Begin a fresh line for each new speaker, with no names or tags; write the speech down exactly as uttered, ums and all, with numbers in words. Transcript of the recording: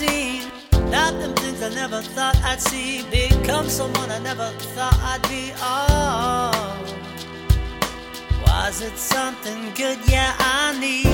seen. Not them things I never thought I'd see. Become someone I never thought I'd be. Oh, was it something good? Yeah, I need.